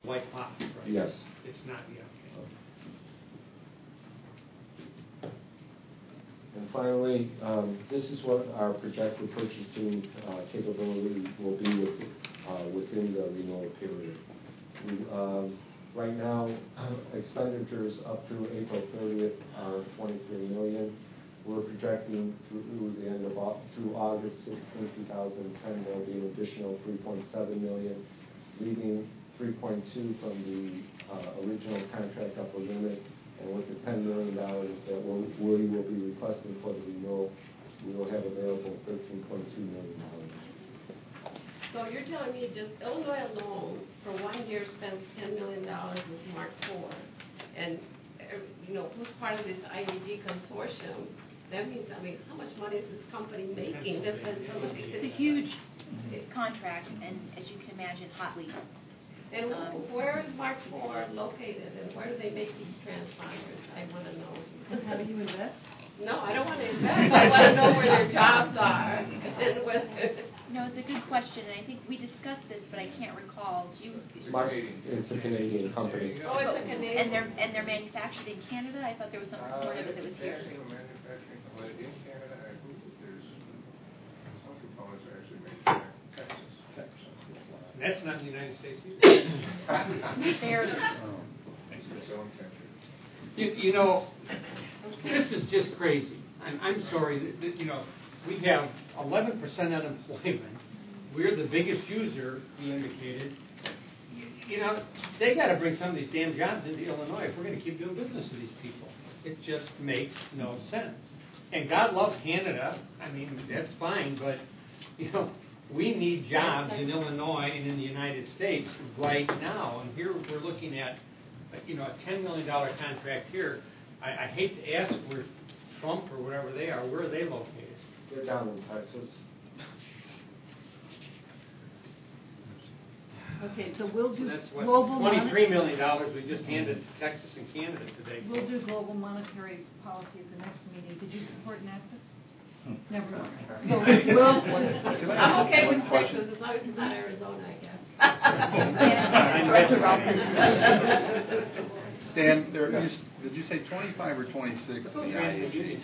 White Fox, right? Yes. It's not yet. And finally, this is what our projected purchasing capability will be within the renewal period. Right now, expenditures up through April 30th are $23 million. We're projecting through the end of through August 16, 2010, there'll be an additional $3.7 million, leaving $3.2 from the original contract upper limit. And with the $10 million that we will be requesting for the renewal, we will have available $13.2 million. So you're telling me just Illinois alone for 1 year spends $10 million with Mark IV, and who's part of this IAG consortium? That means, how much money is this company making? It's a huge contract, and as you can imagine, hotly. And where is Mark IV located, and where do they make these transponders? I want to know. And how do you invest? No, I don't want to invest. I want to know where their jobs are. No, it's a good question, and I think we discussed this, but I can't recall. It's a Canadian company. Oh, it's a Canadian. And they're manufactured in Canada? I thought there was something sort of that was here. Manufacturing in Canada, I believe there's some components are actually made in Texas. That's not in the United States either. Fair. It's its own country. This is just crazy. I'm sorry. We have 11% unemployment. We're the biggest user, you indicated. They got to bring some of these damn jobs into Illinois if we're going to keep doing business with these people. It just makes no sense. And God loves Canada. That's fine, but, we need jobs in Illinois and in the United States right now. And here we're looking at, a $10 million contract here. I hate to ask where Trump or whatever they are, where are they located? They're down in Texas. Okay, so we'll do That's what, global $23 million we just handed to Texas and Canada today. We'll do global monetary policy at the next meeting. Did you support NAFTA? Never mind. So I'm okay with Texas as long as it's not Arizona, I guess. Stan, did you say 25 or 26 in the IAG?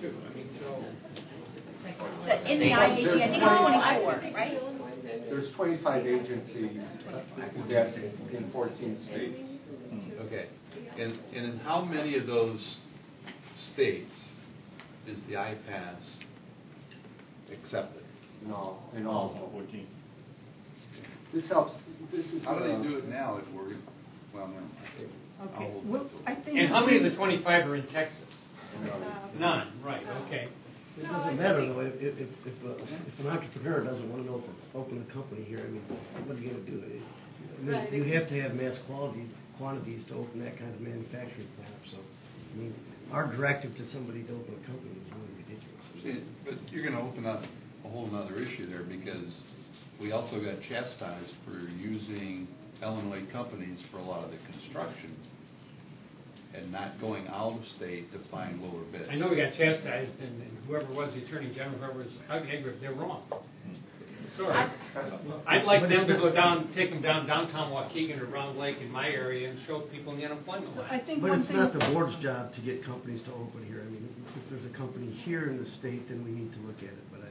In the IAG, I think it's 24, right? There's 25 agencies in 14 states. Okay. And in how many of those states is the IPAS accepted? No, in all. 14. This helps. This is. How do they do it now if we're, well, no. Okay. Well, I think. And how many of the 25 are in Texas? None, right, okay. It doesn't matter though, if an entrepreneur doesn't want to open a company here, what are you going to do? You have to have mass quantities to open that kind of manufacturing plant. So, our directive to somebody to open a company is really ridiculous. See, but you're going to open up a whole other issue there because we also got chastised for using Illinois companies for a lot of the construction and not going out of state to find lower bids. I know we got chastised, and whoever was the Attorney General, whoever was they're wrong. Sorry. I'd like them to go down, take them down downtown Waukegan or Round Lake in my area and show people in the unemployment line. I think but it's not the board's job to get companies to open here. If there's a company here in the state, then we need to look at it. But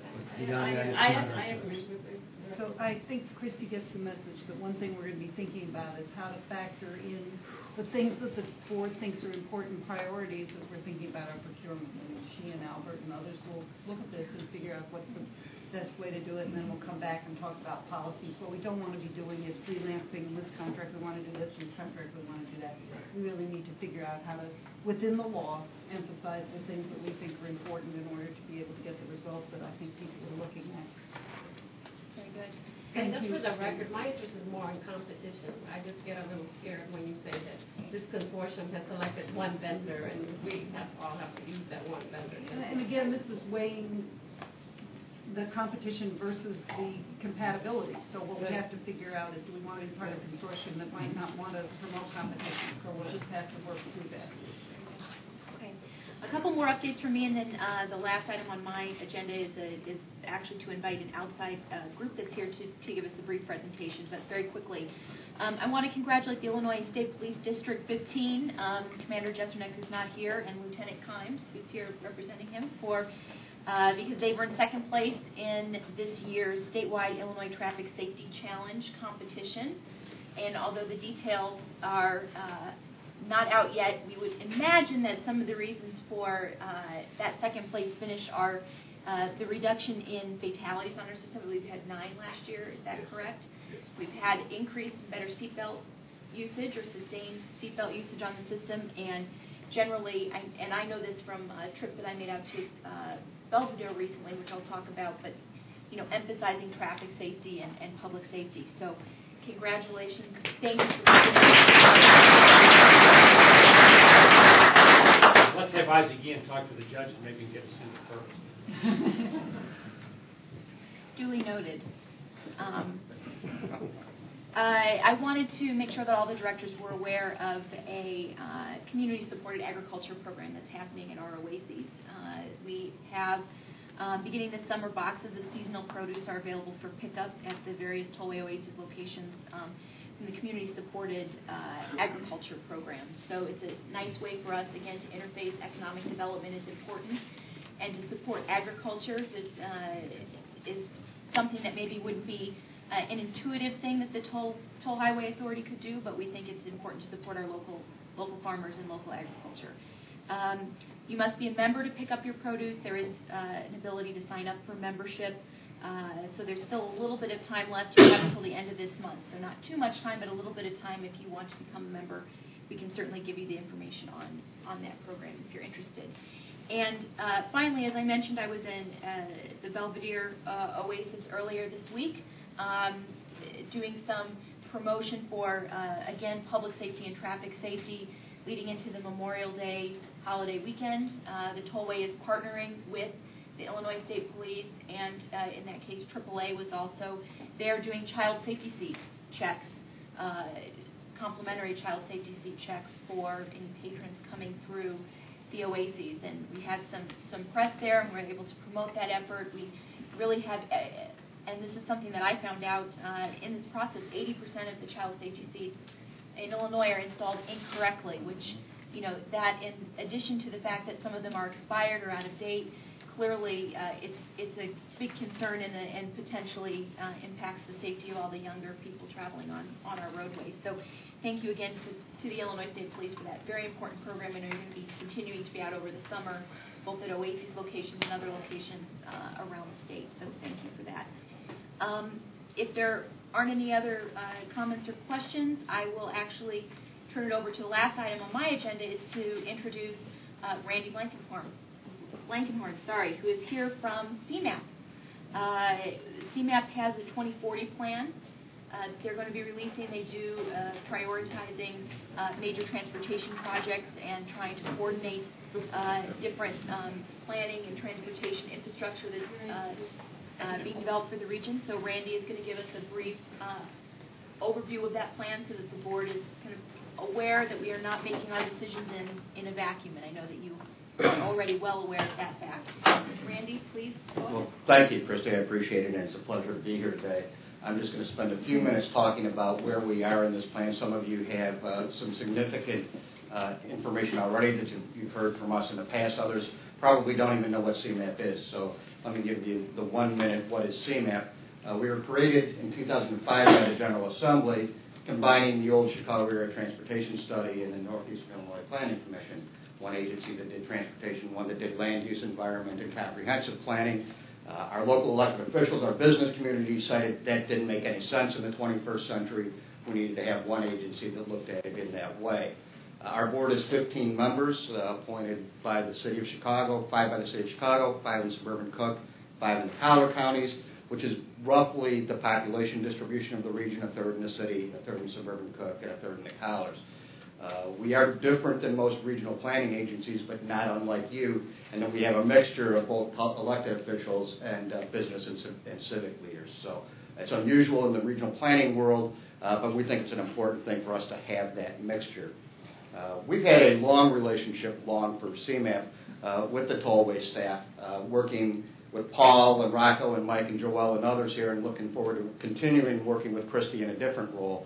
I agree with you. So I think Christy gets the message that one thing we're going to be thinking about is how to factor in the things that the board thinks are important priorities as we're thinking about our procurement. And she and Albert and others will look at this and figure out what's the best way to do it, and then we'll come back and talk about policies. What we don't want to be doing is freelancing. In this contract we want to do this, in this contract we want to do that. We really need to figure out how to, within the law, emphasize the things that we think are important in order to be able to get the results that I think people are looking at. Very good. And just for the record, my interest is more in competition. I just get a little scared when you say that this consortium has selected one vendor and we all have to use that one vendor. And again, this is weighing the competition versus the compatibility. So what we have to figure out is, do we want to be part of a consortium that might not want to promote competition? So we'll just have to work through that. Okay. A couple more updates from me, and then the last item on my agenda is actually to invite an outside group that's here to give us a brief presentation. But very quickly, I want to congratulate the Illinois State Police District 15, Commander Jesternek, who's not here, and Lieutenant Kimes, who's here representing him, because they were in second place in this year's statewide Illinois Traffic Safety Challenge competition. And although the details are not out yet, we would imagine that some of the reasons for that second place finish are the reduction in fatalities on our system. We've had 9 last year. Is that correct? Yes. We've had increased and better seatbelt usage or sustained seatbelt usage on the system, and generally, I know this from a trip that I made out to Belvedere recently, which I'll talk about, but emphasizing traffic safety and public safety. So, congratulations. Thank you for Let's have Isaac again talk to the judge and maybe get us in the first. Duly noted. I wanted to make sure that all the directors were aware of a community-supported agriculture program that's happening in our oases. We have, beginning this summer, boxes of seasonal produce are available for pickup at the various Tollway Oasis locations in the community-supported agriculture program. So it's a nice way for us, again, to interface. Economic development is important, and to support agriculture is something that maybe wouldn't be an intuitive thing that the Toll Highway Authority could do, but we think it's important to support our local farmers and local agriculture. You must be a member to pick up your produce. There is an ability to sign up for membership, so there's still a little bit of time left. You have until the end of this month, so not too much time, but a little bit of time if you want to become a member. We can certainly give you the information on that program if you're interested. And finally, as I mentioned, I was in the Belvedere Oasis earlier this week, doing some promotion for, again, public safety and traffic safety leading into the Memorial Day holiday weekend. The Tollway is partnering with the Illinois State Police, and in that case, AAA was also there doing child safety seat checks, complimentary child safety seat checks for any patrons coming through the oases. And we had some press there, and we were able to promote that effort. We really have, and this is something that I found out in this process, 80% of the child safety seats in Illinois are installed incorrectly, which, that in addition to the fact that some of them are expired or out of date, clearly it's a big concern and potentially impacts the safety of all the younger people traveling on our roadways. So thank you again to the Illinois State Police for that very important program. I know you're going to be continuing to be out over the summer, both at Oasis locations and other locations around the state, so thank you for that. If there aren't any other comments or questions, I will actually turn it over to the last item on my agenda, is to introduce Randy Blankenhorn, who is here from CMAP. CMAP has a 2040 plan. They're going to be releasing, they do prioritizing major transportation projects and trying to coordinate different planning and transportation infrastructure that's being developed for the region. So Randy is going to give us a brief overview of that plan so that the board is kind of aware that we are not making our decisions in a vacuum, and I know that you are already well aware of that fact. Randy, please go ahead. Well, thank you, Christy. I appreciate it, and it's a pleasure to be here today. I'm just going to spend a few minutes talking about where we are in this plan. Some of you have some significant information already that you've heard from us in the past. Others probably don't even know what CMAP is. So let me give you the 1 minute, what is CMAP. We were created in 2005 by the General Assembly, combining the old Chicago Area Transportation Study and the Northeastern Illinois Planning Commission, one agency that did transportation, one that did land use, environment, and comprehensive planning. Our local elected officials, our business community decided that didn't make any sense in the 21st century. We needed to have one agency that looked at it in that way. Our board is 15 members, appointed by the City of Chicago, 5 by the City of Chicago, 5 in suburban Cook, 5 in the Collier counties, which is roughly the population distribution of the region, a third in the city, a third in suburban Cook, and a third in the Colliers. We are different than most regional planning agencies, but not unlike you, and then we have a mixture of both elected officials and business and civic leaders. So it's unusual in the regional planning world, but we think it's an important thing for us to have that mixture. We've had a long relationship, for CMAP, with the Tollway staff, working with Paul and Rocco and Mike and Joelle and others here, and looking forward to continuing working with Christy in a different role.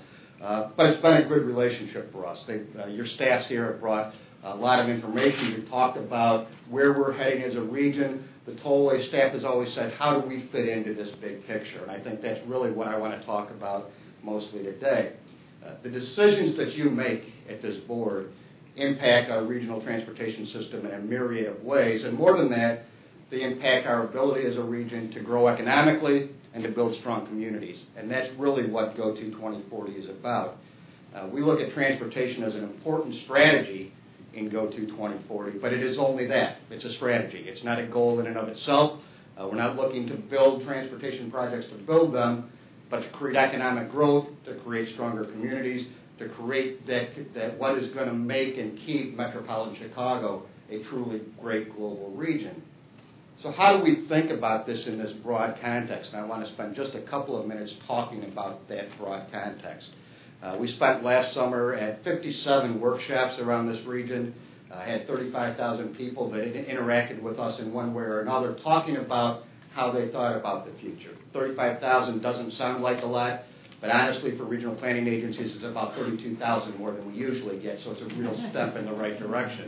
But it's been a good relationship for us. Your staffs here have brought a lot of information. We've talked about where we're heading as a region. The Tollway staff has always said, how do we fit into this big picture? And I think that's really what I want to talk about mostly today. The decisions that you make at this board impact our regional transportation system in a myriad of ways. And more than that, they impact our ability as a region to grow economically and to build strong communities. And that's really what GO2 2040 is about. We look at transportation as an important strategy in GO2 2040, but it is only that. It's a strategy. It's not a goal in and of itself. We're not looking to build transportation projects to build them, but to create economic growth, to create stronger communities, to create that what is going to make and keep metropolitan Chicago a truly great global region. So how do we think about this in this broad context? And I want to spend just a couple of minutes talking about that broad context. We spent last summer at 57 workshops around this region. Had 35,000 people that interacted with us in one way or another, talking about how they thought about the future. 35,000 doesn't sound like a lot, but honestly, for regional planning agencies, it's about 32,000 more than we usually get, so it's a real step in the right direction.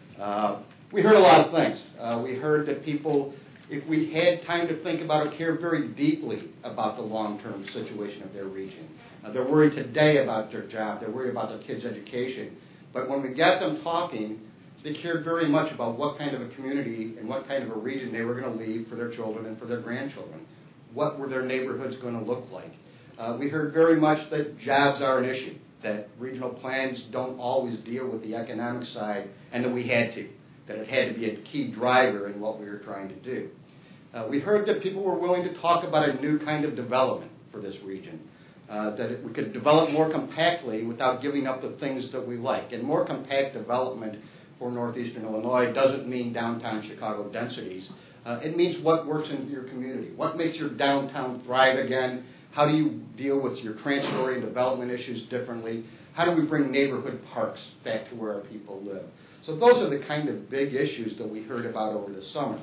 We heard a lot of things. We heard that people, if we had time to think about it, care very deeply about the long-term situation of their region. They're worried today about their job. They're worried about their kids' education. But when we got them talking, they cared very much about what kind of a community and what kind of a region they were going to leave for their children and for their grandchildren. What were their neighborhoods going to look like? We heard very much that jobs are an issue, that regional plans don't always deal with the economic side, and that we had to, that it had to be a key driver in what we were trying to do. We heard that people were willing to talk about a new kind of development for this region, that we could develop more compactly without giving up the things that we like. And more compact development for northeastern Illinois doesn't mean downtown Chicago densities. It means what works in your community. What makes your downtown thrive again? How do you deal with your transitory and development issues differently? How do we bring neighborhood parks back to where our people live? So those are the kind of big issues that we heard about over the summer.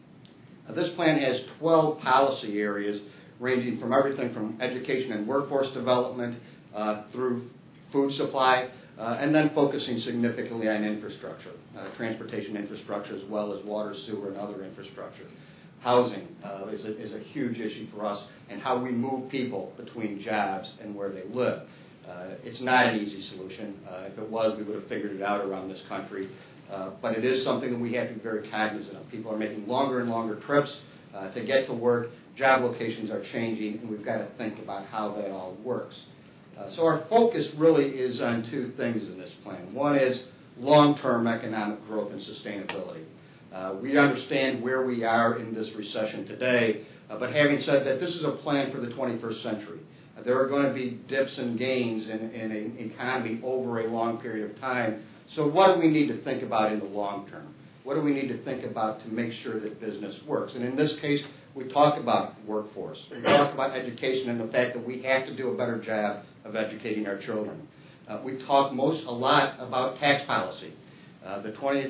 This plan has 12 policy areas ranging from everything from education and workforce development through food supply, and then focusing significantly on infrastructure, transportation infrastructure, as well as water, sewer, and other infrastructure. Housing is a huge issue for us, and how we move people between jobs and where they live. It's not an easy solution. If it was, we would have figured it out around this country. But it is something that we have to be very cognizant of. People are making longer and longer trips to get to work. Job locations are changing, and we've got to think about how that all works. So our focus really is on two things in this plan. One is long-term economic growth and sustainability. We understand where we are in this recession today, but having said that, this is a plan for the 21st century. There are going to be dips and gains in an economy over a long period of time. So what do we need to think about in the long term? What do we need to think about to make sure that business works? And in this case, we talk about workforce. We talk about education and the fact that we have to do a better job of educating our children. We talk a lot about tax policy. The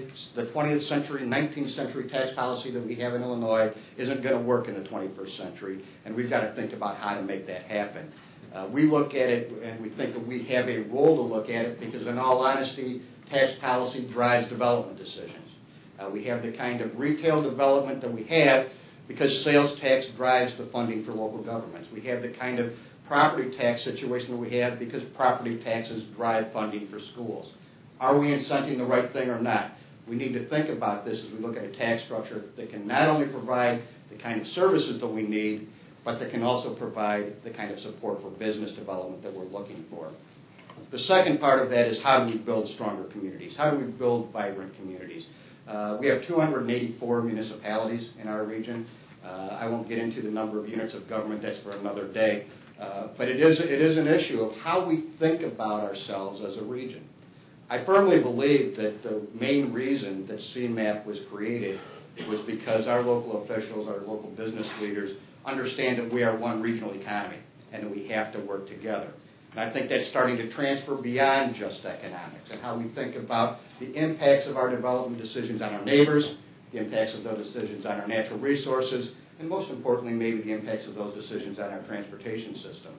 20th century, 19th century tax policy that we have in Illinois isn't going to work in the 21st century, and we've got to think about how to make that happen. We look at it and we think that we have a role to look at it because, in all honesty, tax policy drives development decisions. We have the kind of retail development that we have because sales tax drives the funding for local governments. We have the kind of property tax situation that we have because property taxes drive funding for schools. Are we incenting the right thing or not? We need to think about this as we look at a tax structure that can not only provide the kind of services that we need, but that can also provide the kind of support for business development that we're looking for. The second part of that is how do we build stronger communities? How do we build vibrant communities? We have 284 municipalities in our region. I won't get into the number of units of government, that's for another day. But it is an issue of how we think about ourselves as a region. I firmly believe that the main reason that CMAP was created was because our local officials, our local business leaders, understand that we are one regional economy and that we have to work together. And I think that's starting to transfer beyond just economics and how we think about the impacts of our development decisions on our neighbors, the impacts of those decisions on our natural resources, and most importantly, maybe the impacts of those decisions on our transportation system.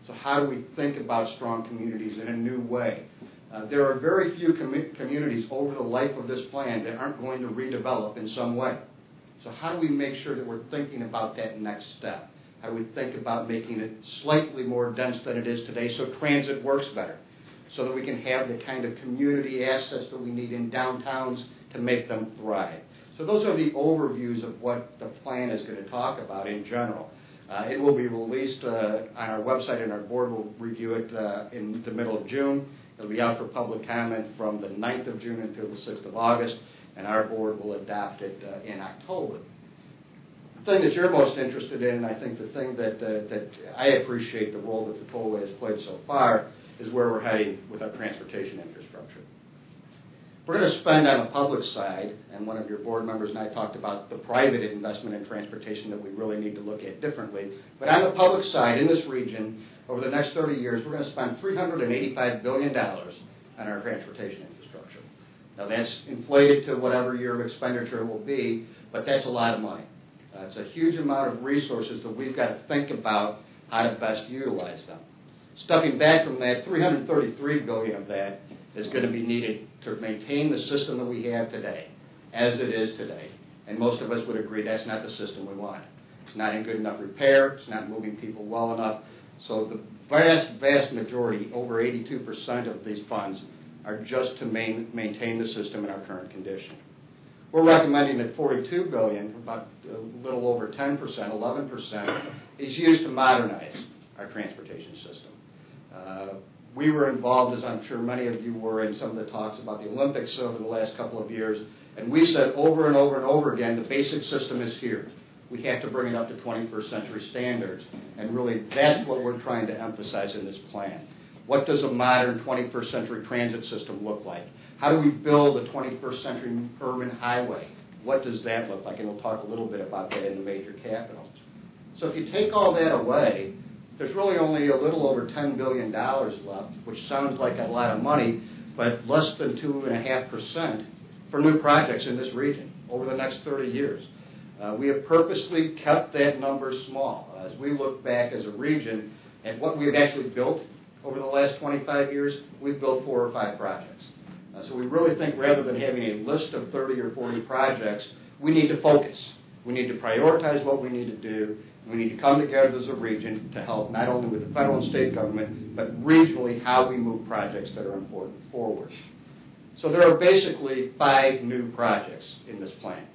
So how do we think about strong communities in a new way? There are very few communities over the life of this plan that aren't going to redevelop in some way. So how do we make sure that we're thinking about that next step? How do we think about making it slightly more dense than it is today so transit works better, so that we can have the kind of community assets that we need in downtowns to make them thrive? So those are the overviews of what the plan is going to talk about in general. It will be released on our website, and our board will review it in the middle of June. It'll be out for public comment from the 9th of June until the 6th of August, and our board will adopt it in October. The thing that you're most interested in, and I think the thing that I appreciate the role that the tollway has played so far, is where we're heading with our transportation infrastructure. We're going to spend on the public side, and one of your board members and I talked about the private investment in transportation that we really need to look at differently. But on the public side, in this region, over the next 30 years, we're going to spend $385 billion on our transportation infrastructure. Now that's inflated to whatever year of expenditure it will be, but that's a lot of money. It's a huge amount of resources that we've got to think about how to best utilize them. Stepping back from that, $333 billion of that is going to be needed to maintain the system that we have today, as it is today. And most of us would agree that's not the system we want. It's not in good enough repair. It's not moving people well enough. So the vast majority, over 82% of these funds, are just to maintain the system in our current condition. We're recommending that $42 billion, about a little over 10%, 11%, is used to modernize our transportation system. We were involved, as I'm sure many of you were, in some of the talks about the Olympics over the last couple of years, and we said over and over and over again, the basic system is here. We have to bring it up to 21st century standards, and really that's what we're trying to emphasize in this plan. What does a modern 21st century transit system look like? How do we build a 21st century urban highway? What does that look like? And we'll talk a little bit about that in the major capitals. So if you take all that away, there's really only a little over $10 billion left, which sounds like a lot of money, but less than 2.5% for new projects in this region over the next 30 years. We have purposely kept that number small. As we look back as a region at what we've actually built over the last 25 years, we've built 4 or 5 projects. So we really think rather than having a list of 30 or 40 projects, we need to focus. We need to prioritize what we need to do. We need to come together as a region to help not only with the federal and state government, but regionally how we move projects that are important forward. So there are basically 5 new projects in this plan.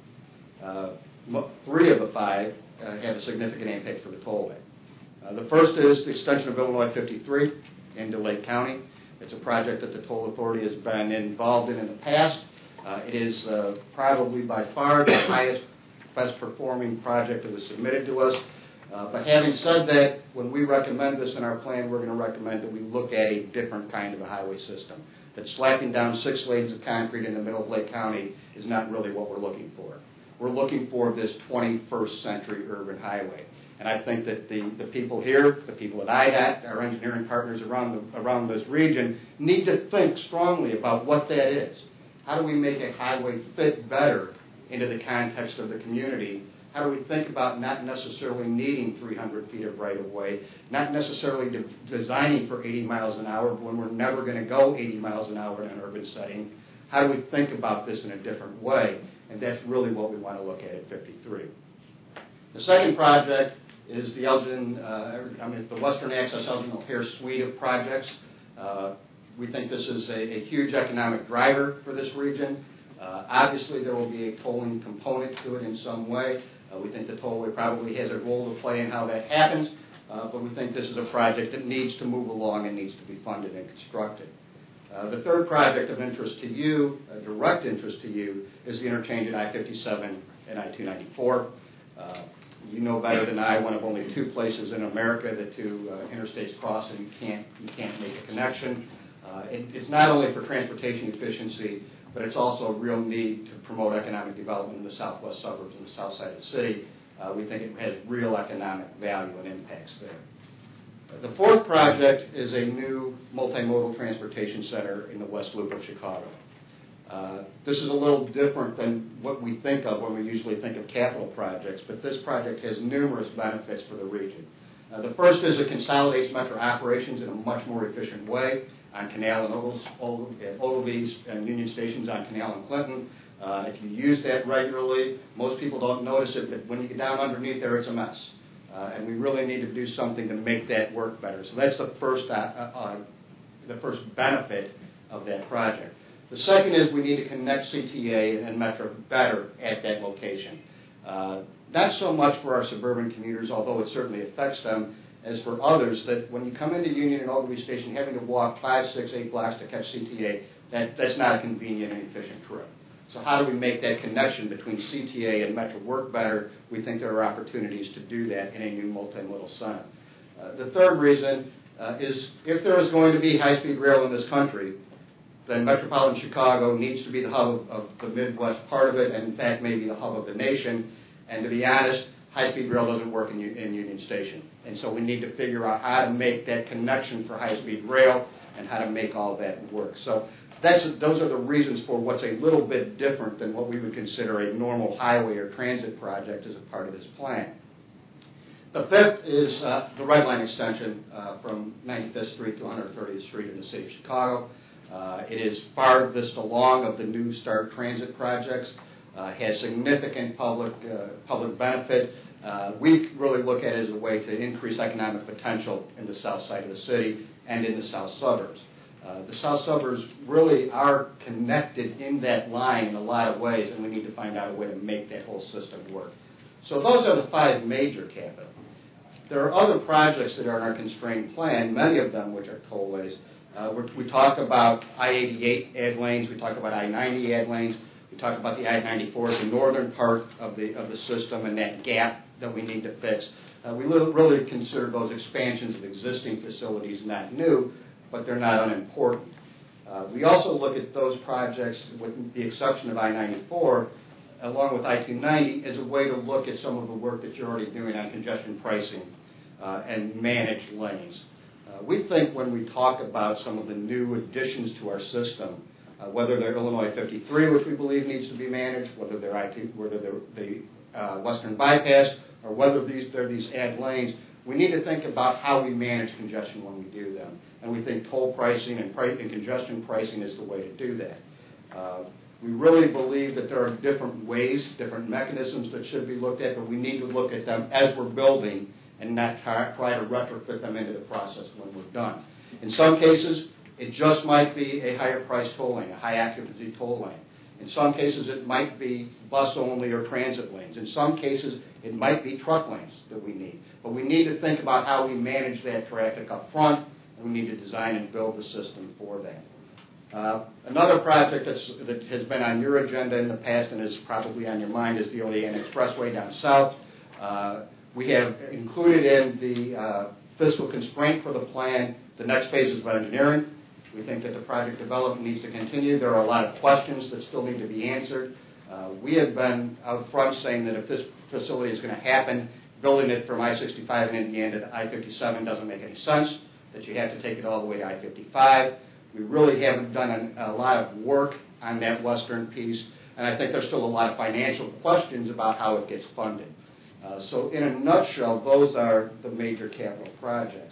3 of the 5 have a significant impact for the tollway. The first is the extension of Illinois 53 into Lake County. It's a project that the Toll Authority has been involved in the past. It is probably by far the highest, best performing project that was submitted to us. But having said that, when we recommend this in our plan, we're going to recommend that we look at a different kind of a highway system. That slapping down 6 lanes of concrete in the middle of Lake County is not really what we're looking for. We're looking for this 21st century urban highway. And I think that the people here, the people at IDOT, our engineering partners around this region, need to think strongly about what that is. How do we make a highway fit better into the context of the community? How do we think about not necessarily needing 300 feet of right-of-way, not necessarily designing for 80 miles an hour when we're never going to go 80 miles an hour in an urban setting? How do we think about this in a different way? And that's really what we want to look at 53. The second project is the the Western Access Elgin O'Hare suite of projects. We think this is a huge economic driver for this region. Obviously, there will be a tolling component to it in some way. We think the tollway probably has a role to play in how that happens, but we think this is a project that needs to move along and needs to be funded and constructed. The third project of interest to you, direct interest to you, is the interchange at I-57 and I-294. You know better than I, one of only 2 places in America that 2 interstates cross and you can't make a connection. It's not only for transportation efficiency, but it's also a real need to promote economic development in the southwest suburbs and the south side of the city. We think it has real economic value and impacts there. The fourth project is a new multimodal transportation center in the West Loop of Chicago. This is a little different than what we think of when we usually think of capital projects, but this project has numerous benefits for the region. The first is it consolidates Metro operations in a much more efficient way on Canal and Ogilvy's and Union Stations on Canal and Clinton. If you use that regularly, most people don't notice it, but when you get down underneath there, it's a mess. And we really need to do something to make that work better. So that's the first benefit of that project. The second is we need to connect CTA and Metro better at that location. Not so much for our suburban commuters, although it certainly affects them, as for others, that when you come into Union and Ogilvy Station, having to walk 5, 6, 8 blocks to catch CTA, that's not a convenient and efficient trip. So how do we make that connection between CTA and Metro work better? We think there are opportunities to do that in a new multimodal center. The third reason is if there is going to be high-speed rail in this country, then metropolitan Chicago needs to be the hub of the Midwest part of it, and in fact maybe the hub of the nation. And to be honest, high-speed rail doesn't work in Union Station. And so we need to figure out how to make that connection for high-speed rail and how to make all that work. So those are the reasons for what's a little bit different than what we would consider a normal highway or transit project as a part of this plan. The fifth is the Red Line extension from 95th Street to 130th Street in the city of Chicago. It is farthest along of the New Start transit projects, has significant public benefit. We really look at it as a way to increase economic potential in the south side of the city and in the south suburbs. The south suburbs really are connected in that line in a lot of ways, and we need to find out a way to make that whole system work. So those are the 5 major capital. There are other projects that are in our constrained plan, many of them which are tollways. We talk about I-88 add lanes, we talk about I-90 add lanes, we talk about the I-94, the northern part of the system and that gap that we need to fix. We really consider those expansions of existing facilities not new, but they're not unimportant. We also look at those projects, with the exception of I-94, along with I-290, as a way to look at some of the work that you're already doing on congestion pricing and managed lanes. We think when we talk about some of the new additions to our system, whether they're Illinois 53, which we believe needs to be managed, whether they're the Western Bypass, or whether they're these add lanes, we need to think about how we manage congestion when we do them. And we think toll pricing and congestion pricing is the way to do that. We really believe that there are different ways, different mechanisms that should be looked at, but we need to look at them as we're building and not try to retrofit them into the process when we're done. In some cases, it just might be a higher price toll lane, a high occupancy toll lane. In some cases, it might be bus only or transit lanes. In some cases, it might be truck lanes that we need. But we need to think about how we manage that traffic up front, and we need to design and build the system for that. Another project that has been on your agenda in the past and is probably on your mind is the Olean Expressway down south. We have included in the fiscal constraint for the plan the next phases of engineering. We think that the project development needs to continue. There are a lot of questions that still need to be answered. We have been out front saying that if this facility is going to happen, building it from I-65 in Indiana to I-57 doesn't make any sense, that you have to take it all the way to I-55. We really haven't done a lot of work on that western piece, and I think there's still a lot of financial questions about how it gets funded. So in a nutshell, those are the major capital projects.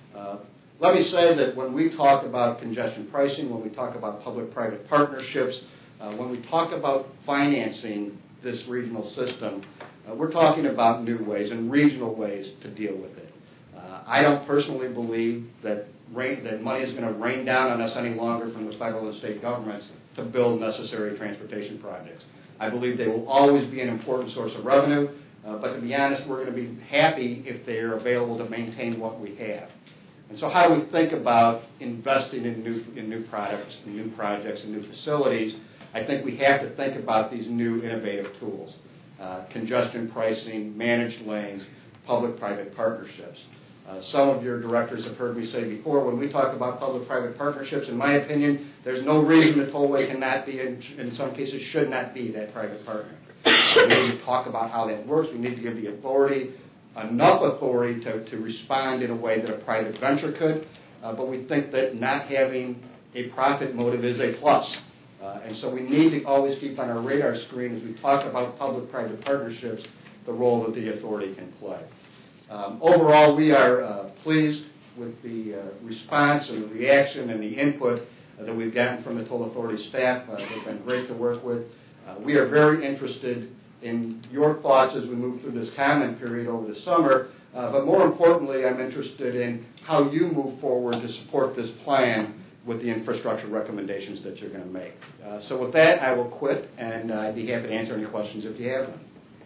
Let me say that when we talk about congestion pricing, when we talk about public-private partnerships, when we talk about financing this regional system, we're talking about new ways and regional ways to deal with it. I don't personally believe that money is going to rain down on us any longer from the federal and state governments to build necessary transportation projects. I believe they will always be an important source of revenue, but to be honest, we're going to be happy if they're available to maintain what we have. And so how do we think about investing in new products, in new projects, and new facilities? I think we have to think about these new innovative tools. Congestion pricing, managed lanes, public-private partnerships. Some of your directors have heard me say before, when we talk about public-private partnerships, in my opinion, there's no reason the tollway cannot be, in some cases, should not be that private partner. We need to talk about how that works. We need to give the authority enough authority to respond in a way that a private venture could, but we think that not having a profit motive is a plus. And so we need to always keep on our radar screen as we talk about public-private partnerships, the role that the authority can play. Overall, we are pleased with the response and the reaction and the input that we've gotten from the Toll Authority staff. They've been great to work with. We are very interested in your thoughts as we move through this comment period over the summer, but more importantly, I'm interested in how you move forward to support this plan with the infrastructure recommendations that you're going to make. So with that, I will quit, and I'd be happy to answer any questions if you have them.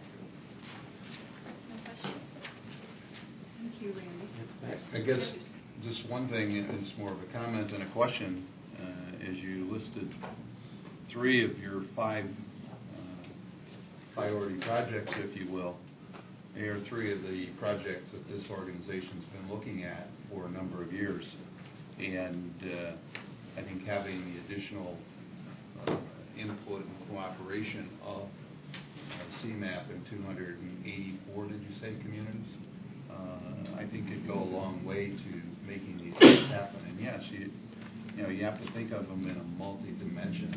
Thank you, Randy. I guess just one thing, and it's more of a comment than a question, as you listed 3 of your 5 priority projects, if you will. They are 3 of the projects that this organization's been looking at for a number of years. And I think having the additional input and cooperation of CMAP and 284, did you say, communities? I think could go a long way to making these things happen. And yes, you have to think of them in a multi-dimension,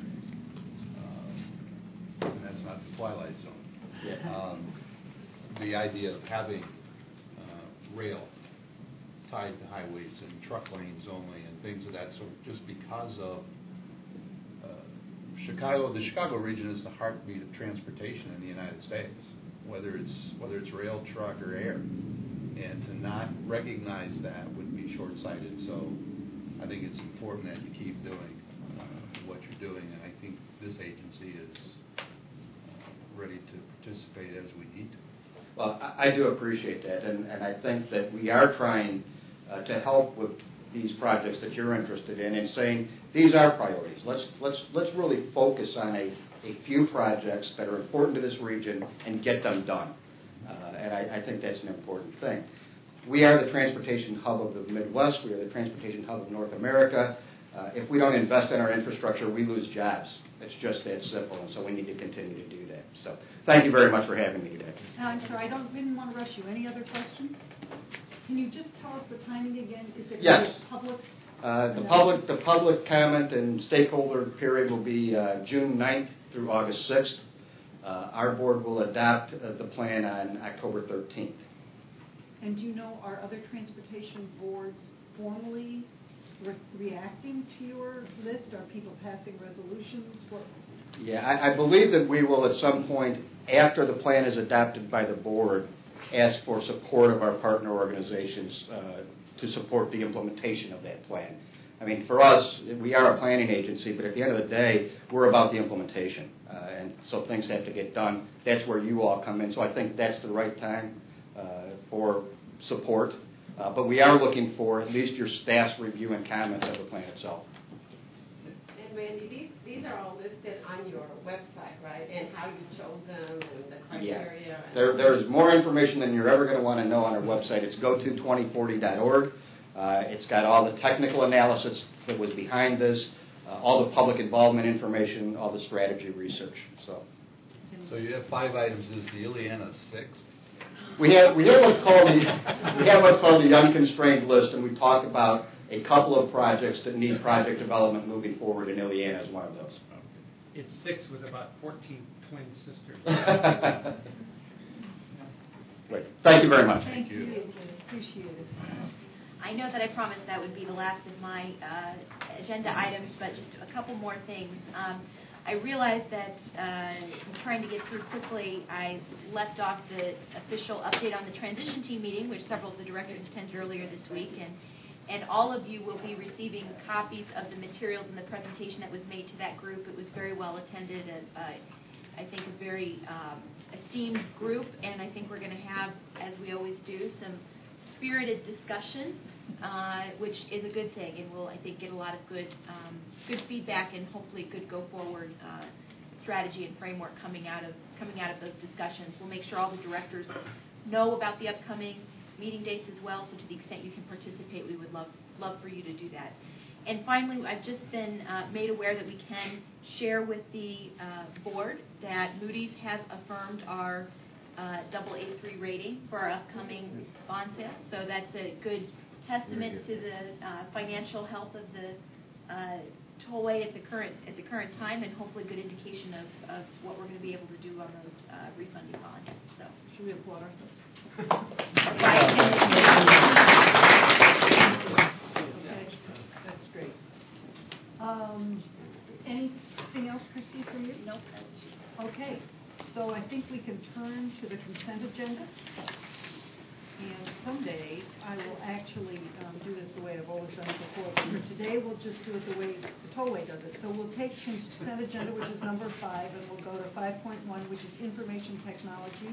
and that's not the Twilight Zone. The idea of having rail tied to highways and truck lanes only and things of that sort, just because of Chicago. The Chicago region is the heartbeat of transportation in the United States, whether it's rail, truck, or air. And to not recognize that would be short-sighted. So I think it's important that you keep doing what you're doing, and I think this agency is ready to participate as we need to. Well, I do appreciate that, and I think that we are trying to help with these projects that you're interested in, and saying these are priorities. Let's really focus on a few projects that are important to this region and get them done. And I think that's an important thing. We are the transportation hub of the Midwest. We are the transportation hub of North America. If we don't invest in our infrastructure, we lose jobs. It's just that simple, and so we need to continue to do that. So thank you very much for having me today. I'm sorry, we didn't want to rush you. Any other questions? Can you just tell us the timing again? Is it Yes. Public? The public comment and stakeholder period will be June 9th through August 6th. Our board will adopt the plan on October 13th. And do you know, are other transportation boards formally reacting to your list? Are people passing resolutions? Yeah, I believe that we will at some point, after the plan is adopted by the board, ask for support of our partner organizations to support the implementation of that plan. I mean, for us, we are a planning agency, but at the end of the day, we're about the implementation. And so things have to get done. That's where you all come in. So I think that's the right time for support. But we are looking for at least your staff's review and comments of the plan itself. And Randy, these are all listed on your website, right? And how you chose them and the criteria. Yeah. There's more information than you're ever going to want to know on our website. It's go2040.org. It's got all the technical analysis that was behind this, all the public involvement information, all the strategy research. So you have 5 items. Is the Ileana 6? We have what's called the unconstrained list, and we talk about a couple of projects that need project development moving forward, and Ileana is one of those. It's 6 with about 14 twin sisters. Great. Thank you very much. Thank you. Appreciate it. I know that I promised that would be the last of my agenda items, but just a couple more things. I realized that trying to get through quickly, I left off the official update on the transition team meeting, which several of the directors attended earlier this week, and all of you will be receiving copies of the materials and the presentation that was made to that group. It was very well attended, and I think a very esteemed group, and I think we're going to have, as we always do, some spirited discussion, which is a good thing, and we'll, I think, get a lot of good feedback and hopefully good go-forward strategy and framework coming out of those discussions. We'll make sure all the directors know about the upcoming meeting dates as well, so to the extent you can participate, we would love for you to do that. And finally, I've just been made aware that we can share with the board that Moody's has affirmed our AA3 rating for our upcoming bond sale. So that's a good testament to the financial health of the tollway at the current time, and hopefully a good indication of what we're going to be able to do on those refunding bonds. So should we applaud ourselves? Okay, that's great. Anything else, Christie, for you? Nope. Okay, so I think we can turn to the consent agenda. And someday, I will actually do this the way I've always done it before. But today, we'll just do it the way the tollway does it. So we'll take consent agenda, which is number 5, and we'll go to 5.1, which is information technology,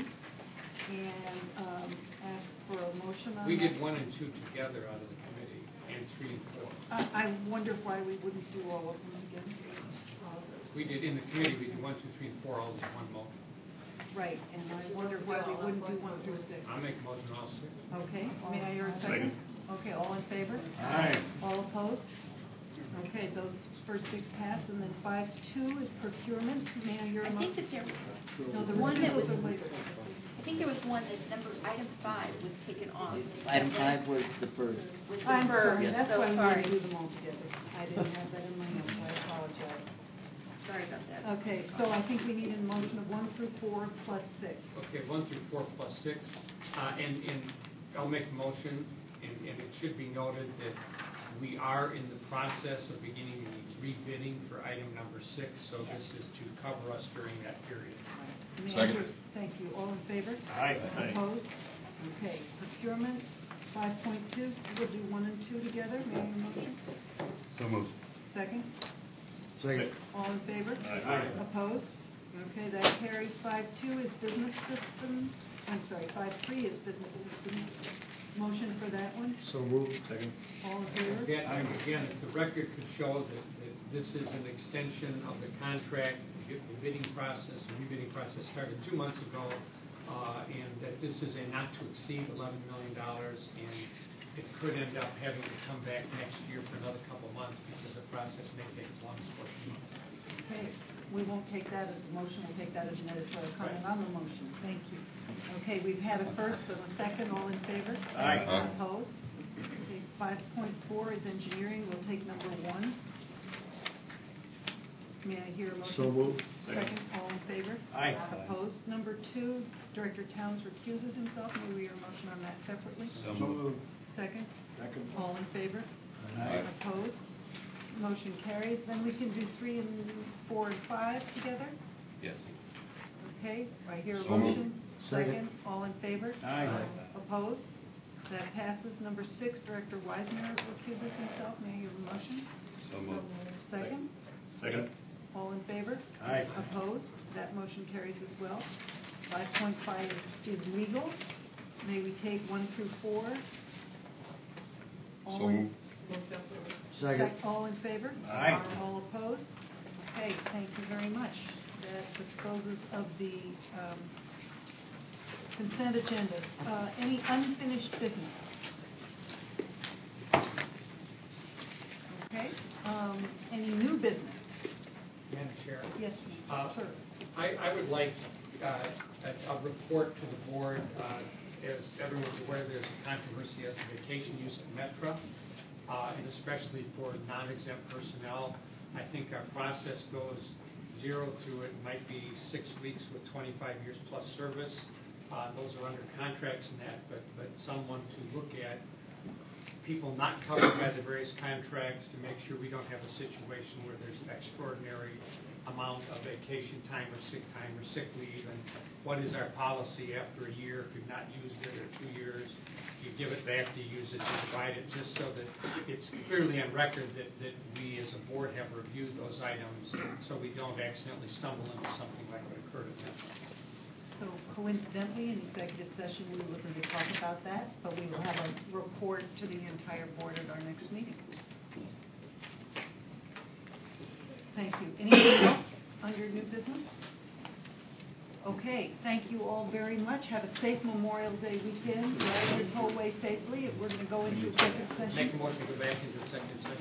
and ask for a motion on that. We did 1 and 2 together out of the committee, and 3 and 4. I wonder why we wouldn't do all of them again. We did, in the committee, we did 1, 2, 3, and 4, all as one motion. Right, and I wonder why we wouldn't do 1 through 6. I'll make a motion on all 6. Okay, may I hear a second? Okay, all in favor? Aye. All opposed? Okay, those first 6 pass, and then 5.2 is procurement. May I hear a I think motion? that there, No, the one that was, are later. I think there was one that item 5 was taken off. Item 5 was deferred. Was I'm deferred, sorry, that's so why we sorry. want to do them all together. I didn't have that in my notes, I apologize. Sorry about that. Okay, so I think we need a motion of 1 through 4 plus 6. Okay, 1 through 4 plus 6, and I'll make a motion, and it should be noted that we are in the process of beginning the rebidding for item number 6, so this is to cover us during that period. May I hear- Thank you. All in favor? Aye. Opposed? Okay, procurement, 5.2, we'll do 1 and 2 together. May I hear a motion? So moved. Second? Second. All in favor? Aye. Opposed? Okay, that carries. 5.2 is business systems, I'm sorry, 5.3 is business systems. Motion for that one? So moved. Second. All in favor? Again, if the record could show that this is an extension of the contract, the bidding process, the rebidding process started 2 months ago, and that this is a not to exceed $11 million, and it could end up having to come back next year for another couple of months because the process may take as long as 14 months. Okay, we won't take that as a motion, we'll take that as an editorial comment on the motion. Thank you. Okay, we've had a first and a second, all in favor? Aye. Opposed? Okay, 5.4 is engineering, we'll take number 1. May I hear a motion? So moved. Second, all in favor? Aye. Opposed? Number 2, Director Towns recuses himself, may we hear a motion on that separately? So moved. Second, Second. all in favor? Aye. Opposed? Motion carries. Then we can do 3 and 4 and 5 together? Yes. Okay, I hear a So moved. motion. Second. All in favor? Aye. Opposed? That passes. Number 6, Director Wiseman recuses himself. May I hear a motion? So moved. Second? Second. All in favor? Aye. Opposed? That motion carries as well. 5.5 is legal. May we take 1 through 4? All So in- moved. Second. All in favor? Aye. All opposed? Okay, thank you very much. That disposes of the consent agenda. Any unfinished business? Okay, any new business? Madam Chair? Yes, sir. I would like a report to the board. As everyone's aware, there's a controversy as to vacation use at Metra, and especially for non-exempt personnel. I think our process goes 0 to it might be 6 weeks with 25 years plus service. Those are under contracts and that, but someone to look at people not covered by the various contracts to make sure we don't have a situation where there's an extraordinary amount of vacation time or sick leave, and what is our policy after a year if you've not used it, or 2 years, you give it back, you use it, you divide it, just so that it's clearly on record that we as a board have reviewed those items, so we don't accidentally stumble into something like what occurred at Metro. So coincidentally, in executive session, we were going to talk about that, but we will have a report to the entire board at our next meeting. Thank you. Anything else under new business? Okay, thank you all very much. Have a safe Memorial Day weekend. Ride your tollway safely. We're going to go into executive session. Make a motion to go back into executive session.